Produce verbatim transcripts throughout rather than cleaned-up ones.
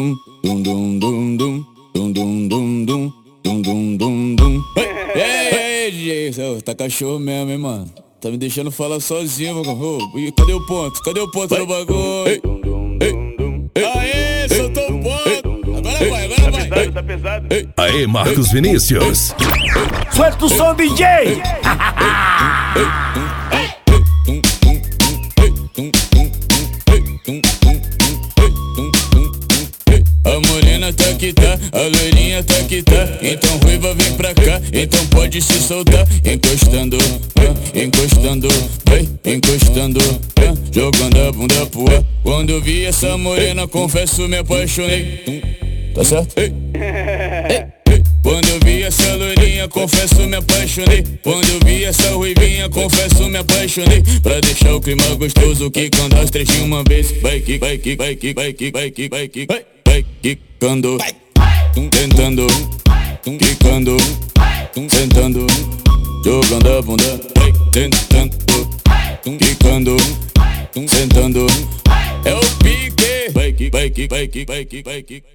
dum dum dum dum dum dum dum dum dum dum dum dum dum. Ei, ei, D J, tá cachorro mesmo, hein, mano? Tá me deixando falar sozinho, mano. E cadê o ponto? Cadê o ponto do bagulho? Ei, ei, aê, soltou o ponto. Agora vai, agora vai. Tá pesado, tá pesado. Aê, Marcos Vinícius. Solta o som, D J! A morena tá que tá, a loirinha tá que tá. Então ruiva vem pra cá, então pode se soltar. Encostando, ah, encostando, vai, encostando, ah, jogando a bunda pro ar. Quando eu vi essa morena, confesso me apaixonei. Tá certo? Ei. Ei. Quando eu vi essa loirinha, confesso me apaixonei. Quando eu vi essa ruivinha, confesso me apaixonei. Pra deixar o clima gostoso, que quando as três de uma vez. Vai que, vai que, vai que, vai que, vai que, vai que, vai, vai quicando, tentando, quicando, sentando, jogando a bunda, vai tentando, quicando, sentando. É o pique, vai que, vai que, vai que, vai que, vai que.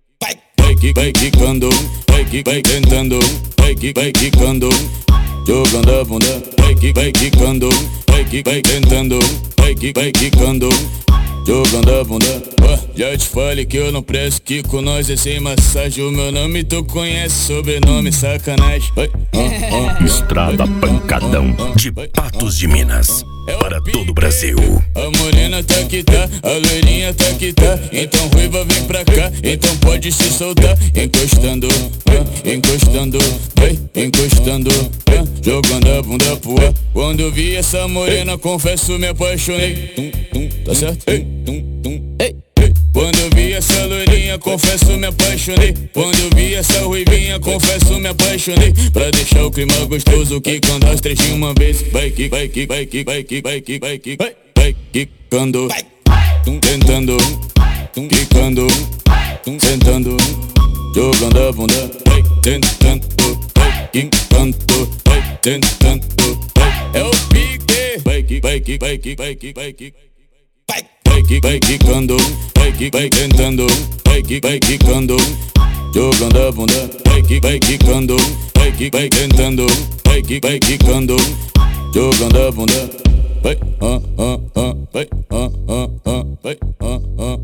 Vai que, vai quicando, vai que, vai tentando, vai que, vai quicando, jogando a bunda, vai que, vai quicando, vai que, vai tentando, vai que, vai quicando, jogando a bunda. Oh, já te falei que eu não presto, que com nós é sem massagem. O meu nome tu conhece, sobrenome sacanagem. Oh, oh, oh, Estrada Pancadão de Patos de Minas, para todo o Brasil. A morena tá que tá, a loirinha tá que tá. Então ruiva vem pra cá, então pode se soltar. Encostando, ah, encostando, vai, encostando, ah, jogando a bunda pro ar. Quando eu vi essa morena, confesso me apaixonei. Tum, tum, tá certo? Ei, tum, tum, ei. Quando eu vi essa loirinha, confesso me apaixonei. Quando eu vi essa ruivinha, confesso me apaixonei. Pra deixar o clima gostoso, que quando as três de uma vez. Vai que, vai que, vai que, vai que, vai que, vai que, vai, vai quicando, tentando, quicando, sentando, jogando a bunda, vai tentando, vai quicando, vai tentando, vai. É o pique, vai que, vai que, vai que, vai que, vai que. Vai que, vai quicando, vai que, vai tentando, vai que, vai quicando, jogando a bunda, vai que, vai quicando, vai que, vai tentando, vai que, vai quicando, jogando a bunda, vai, ah, ah, ah, vai, ah, ah, ah, vai, ah, ah.